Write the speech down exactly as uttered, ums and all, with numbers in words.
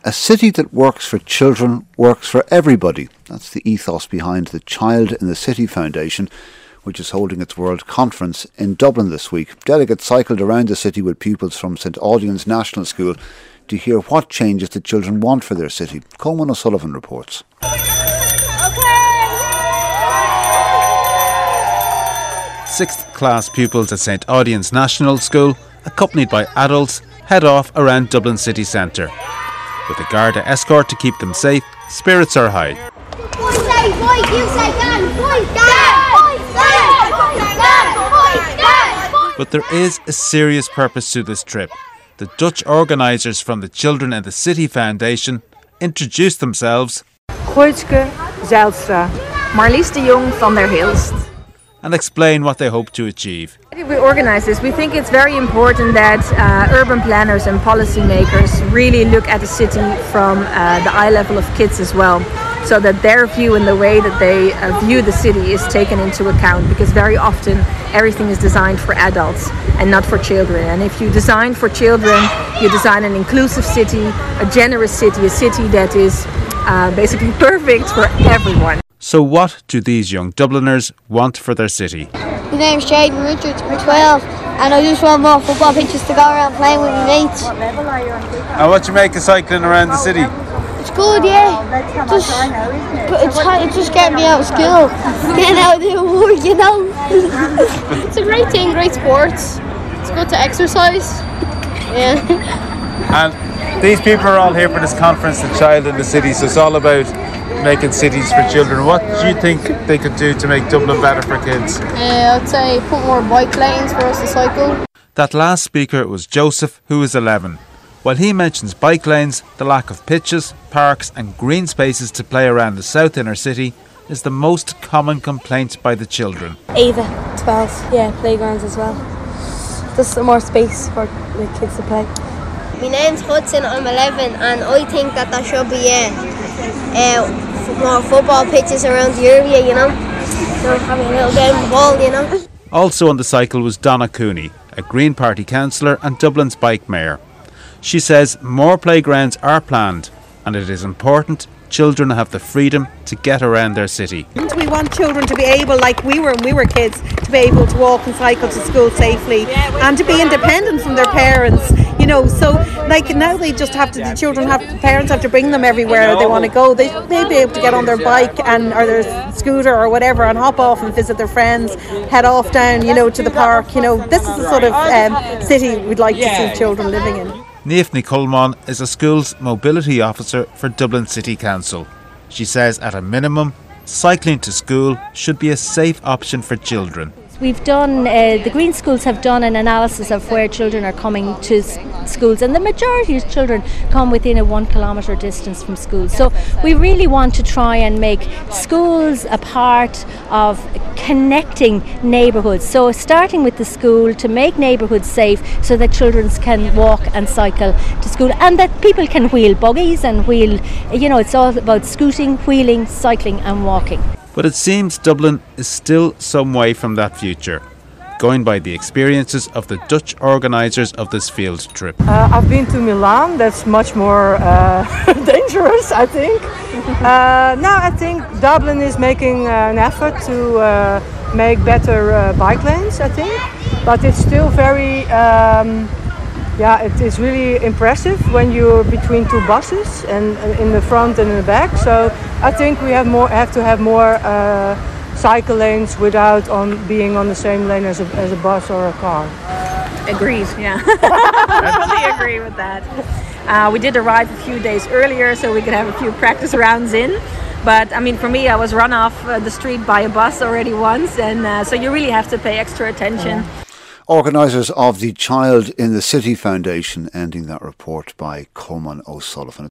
A city that works for children works for everybody. That's the ethos behind the Child in the City Foundation, which is holding its World Conference in Dublin this week. Delegates cycled around the city with pupils from St Audian's National School to hear what changes the children want for their city. Coleman O'Sullivan reports. Sixth class pupils at St Audian's National School, accompanied by adults, head off around Dublin city centre. With a Garda escort to keep them safe, spirits are high. But there is a serious purpose to this trip. The Dutch organisers from the Children in the City Foundation introduced themselves. Koitske Zijlstra, Marlies de Jong van der Hilst. And explain what they hope to achieve. We organise this. We think it's very important that uh, urban planners and policymakers really look at the city from uh, the eye level of kids as well, so that their view and the way that they uh, view the city is taken into account, because very often everything is designed for adults and not for children. And if you design for children, you design an inclusive city, a generous city, a city that is uh, basically perfect for everyone. So what do these young Dubliners want for their city? My name's Jaden Richards, I'm twelve, and I just want more football pitches to go around playing with my mates. And what do you make of cycling around the city? It's good, yeah. Just, it's, it's just getting me out of school, getting out of the work, you know. It's a great thing, great sports. It's good to exercise. Yeah. And these people are all here for this conference, The Child in the City, so it's all about making cities for children. What do you think they could do to make Dublin better for kids? Uh, I'd say put more bike lanes for us to cycle. That last speaker was Joseph, who is eleven. While he mentions bike lanes, the lack of pitches, parks and green spaces to play around the south inner city is the most common complaint by the children. Ava, twelve, yeah, playgrounds as well. Just some more space for the kids to play. My name's Hudson, I'm eleven, and I think that there should be uh, uh, more football pitches around the area, you know. So having a little game of ball, you know. Also on the cycle was Donna Cooney, a Green Party councillor and Dublin's bike mayor. She says more playgrounds are planned, and it is important children have the freedom to get around their city. We want children to be able, like we were when we were kids, to be able to walk and cycle to school safely and to be independent from their parents. You know, so like now they just have to, the children have, the parents have to bring them everywhere they want to go. They they'd be able to get on their bike and or their scooter or whatever and hop off and visit their friends, head off down, you know, to the park. You know, this is the sort of um, city we'd like to see children living in. Naoimhní Coleman is a school's mobility officer for Dublin City Council. She says at a minimum, cycling to school should be a safe option for children. We've done, uh, the Green Schools have done an analysis of where children are coming to s- schools, and the majority of children come within a one kilometre distance from schools. So we really want to try and make schools a part of connecting neighbourhoods. So starting with the school to make neighbourhoods safe so that children can walk and cycle to school, and that people can wheel buggies and wheel, you know, it's all about scooting, wheeling, cycling and walking. But it seems Dublin is still some way from that future, going by the experiences of the Dutch organisers of this field trip. Uh, I've been to Milan. That's much more uh, dangerous, I think. Uh, now I think Dublin is making uh, an effort to uh, make better uh, bike lanes, I think. But it's still very... Um, Yeah, it is really impressive when you're between two buses and uh, in the front and in the back. So I think we have more have to have more uh, cycle lanes without on being on the same lane as a, as a bus or a car. Agreed, yeah. I fully agree with that. Uh, we did arrive a few days earlier so we could have a few practice rounds in. But I mean, for me, I was run off uh, the street by a bus already once, and uh, so you really have to pay extra attention. Yeah. Organisers of the Child in the City Foundation, ending that report by Coleman O'Sullivan.